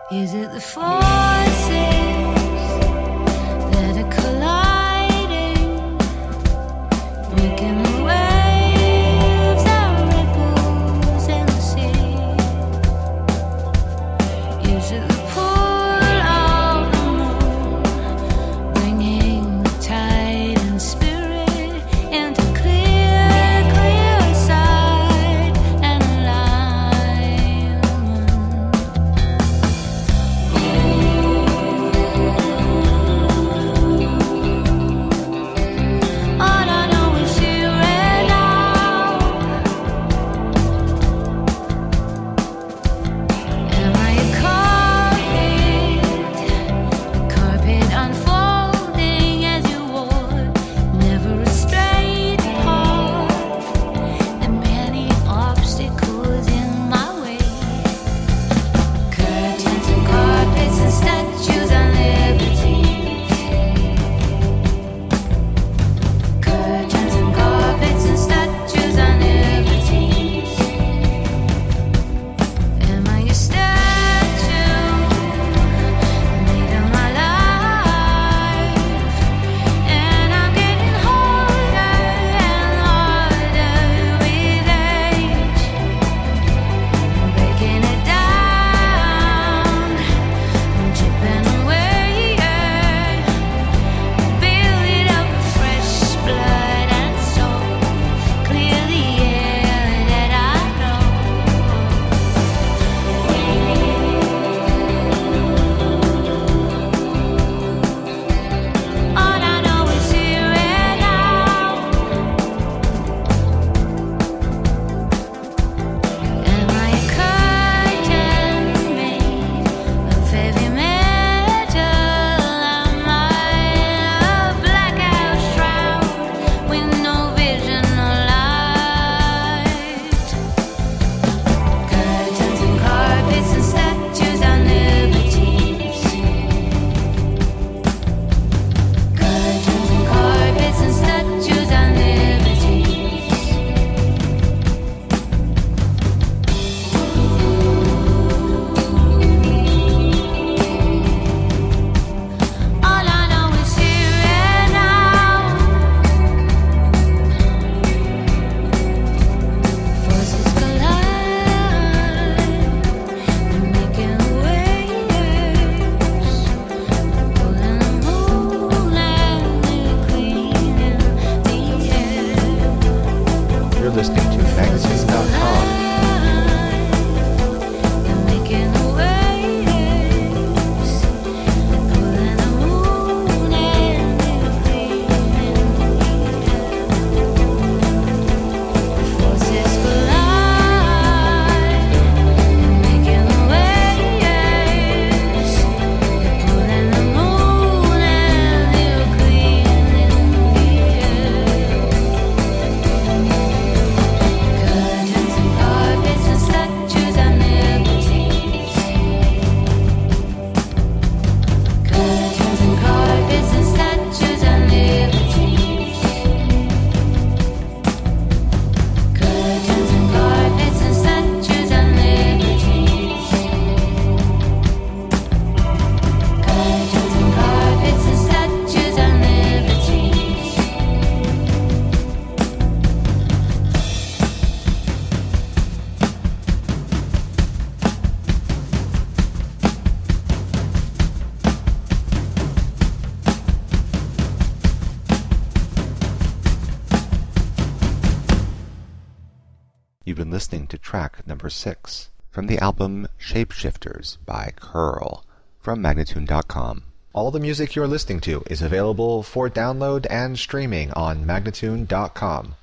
Is it the forces that are colliding, making the waves that ripples in the sea? Is it the pull of the moon, bringing the tide and spirit into clear, clear sight and alignment? All I know is here and now. Am I a carpet unfolding as you walk, never a straight path, and many obstacles in my way. Curtains and carpets and statues and liberties. Curtains and carpets and statues and liberties. Am I a statue made of my life? And I'm getting harder and harder with age, breaking it down, chipping away, build it up with fresh blood and soul, clear the air that I know. All I know is here and now. Am I a curtain made of heavy metal? Am I a blackout shroud with no vision or light? Curtains and carpets and statues and liberties. Curtains and carpets and statues and liberties. All I know is here and now. Forces collide, they're making waves, pulling the moon and they're cleaning the air. You're listening to Magazine.com. They're making the waves, pulling the moon and they're cleaning the air. Forces collide, they're making the waves, they're pulling the moon and they're cleaning the air. Curtains and carpets and statues and liberties. Curtains and carpets and statues and liberties. Curtains and carpets and statues and liberties. Curtains and carpets and statues and liberties. You've been listening to track number 6 from the album Shapeshifters by Curl from Magnatune.com. All the music you're listening to is available for download and streaming on Magnatune.com.